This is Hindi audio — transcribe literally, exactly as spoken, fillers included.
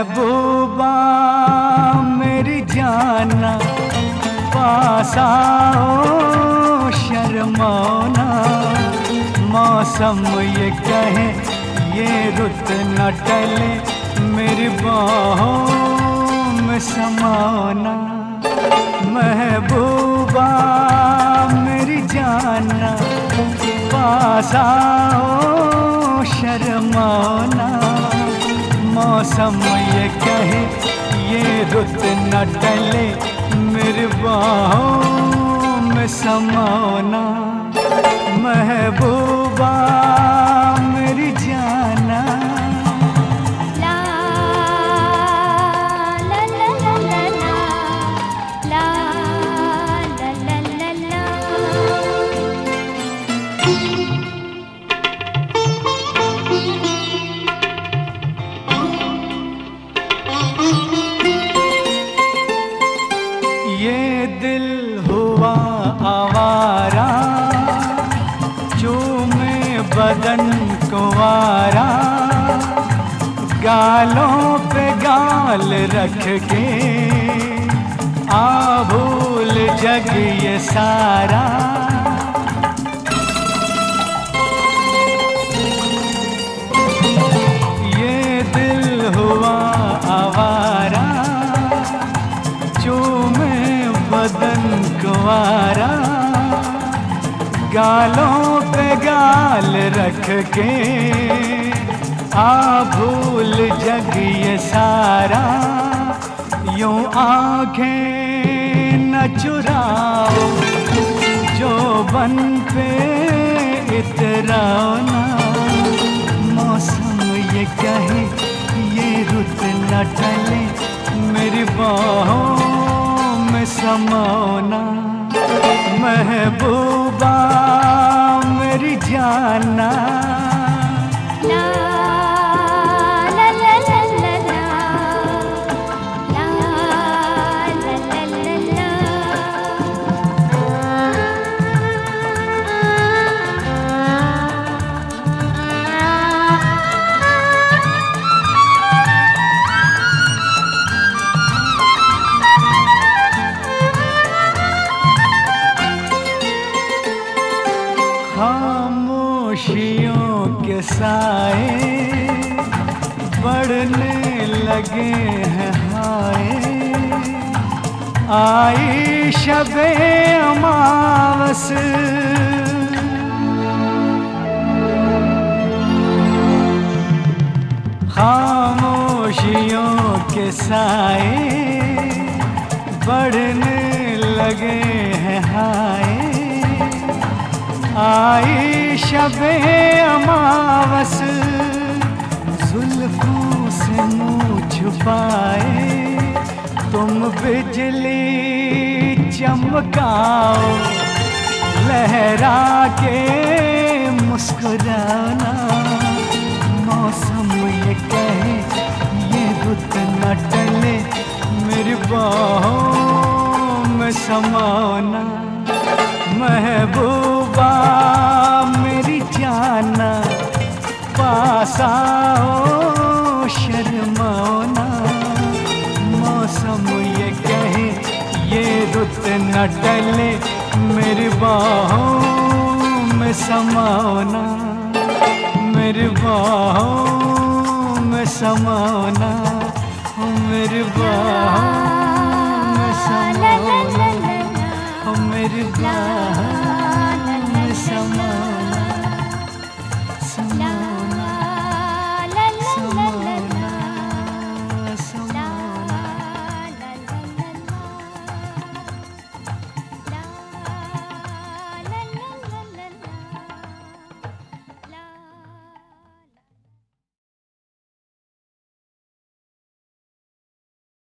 महबूबा मेरी जाना, पास आओ शर्माना। मौसम ये कहे ये रुत न टले, मेरी बाहों में समाना। महबूबा मेरी जाना, पास आओ शर्माना। मौसम ये कहे ये रुत न टले, मेरी बाहों में समाना। महबूबा मेरी जाना। ला ला ला ला ला ला ला ला ला ला। ये दिल हुआ आवारा, चूमे बदन कुंवारा। गालों पे गाल रख के आ भूल जग ये सारा। ये दिल हुआ आवारा, चूमे बदन कुंवारा। गालों पे गाल रख के आ भूल जग ये सारा। यूं आंखें न चुराओ, जो बन पे इतराना। मौसम ये कहे ये रुत न टले, मेरी बाहों में समाना। महबूबा मेरी जाना। ला ला ला ला ला ला ला ला ला ला ला। खामोशियों के साए बढ़ने लगे हैं हाय। आई शबे अमावस, खामोशियों के साए बढ़ने लगे हैं हाय। आई शबे अमावस, जुल्फों से मुँह छुपाए। तुम बिजली चमकाओ, लहरा के मुस्कुराना। मौसम ये कहे ये रुत न टले, मेरी बाहों में समाना। महबूबा मेरी जाना, पास आओ शर्माना। मौसम ये कहे ये रुत न टले, मेरी बाहों में समाना। मेरी बाहों में समाना, मेरी बाहों